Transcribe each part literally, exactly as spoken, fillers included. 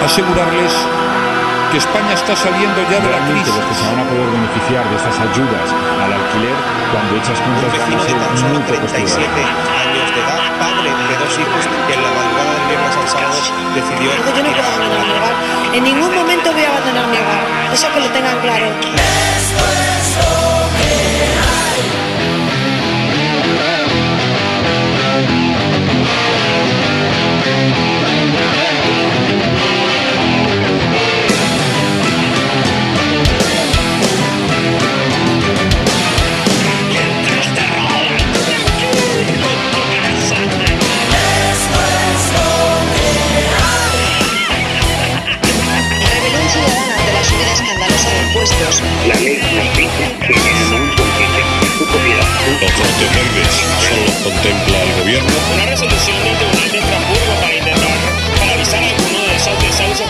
asegurarles que España está saliendo ya de la crisis. Los que se van a poder beneficiar de estas ayudas al alquiler, cuando echas cuentas, van a ser muy pocos treinta y siete años de edad, padre de dos hijos, que en la madrugada del viernes al sábado decidió... Yo no puedo abandonar mi hogar. En ningún momento voy a abandonar mi hogar. Eso que lo tengan claro. Esto es lo que hay. La ley nos dice que en el momento en que ejerces tu propiedad... Los Cortes Verdes solo contempla el gobierno. Una resolución del Tribunal de Estrasburgo para intentar paralizar alguno de esos desahucios.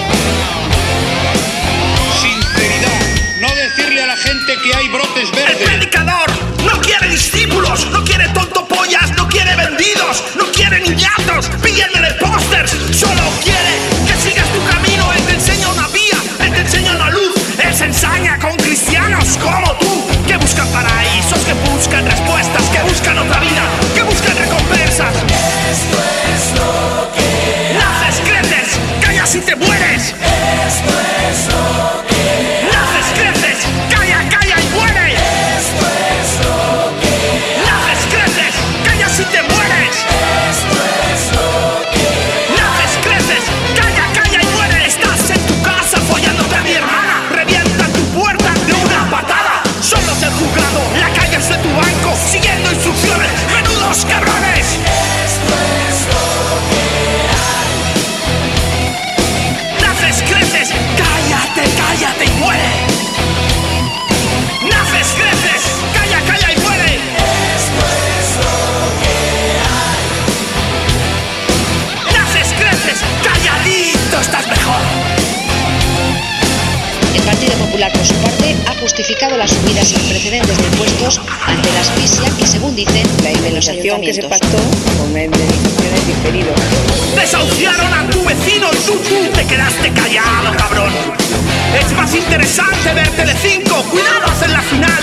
Sinceridad, no decirle a la gente que hay brotes verdes. El predicador no quiere discípulos, no quiere tontopollas, no quiere vendidos, no quiere niñatos, pídele pósters, solo quiere que sigas tu camino. Él te enseña una vía, él te enseña una luz. Él se ensaña con cristianos como tú, que buscan paraísos, que buscan respuestas, que buscan otra vida, que buscan recompensas. Esto es lo que naces, creces, callas y te mueres. Esto es lo que naces, creces, calla, calla y muere. Esto es lo que naces, creces, callas y te mueres. Esto es lo que naces, creces, calla, calla y muere. Estás en tu casa follándote a mi hermana. Revientan tu puerta de una patada. Solo el juzgado, la calle es de tu banco, siguiendo instrucciones, menudos cabrones. Esto es lo que hay. Naces, creces, cállate, cállate y muere. Naces, creces, calla, calla y muere. Esto es lo que hay. Naces, creces, calladito estás mejor. El Partido Popular, por su parte, ha justificado las subidas sin precedentes de impuestos ante la asfixia que, según dicen, la indemnización que se pactó con la indemnización es diferido. Desahuciaron a tu vecino y tú, tú te quedaste callado, cabrón. Es más interesante ver Telecinco. Cuidado, en la final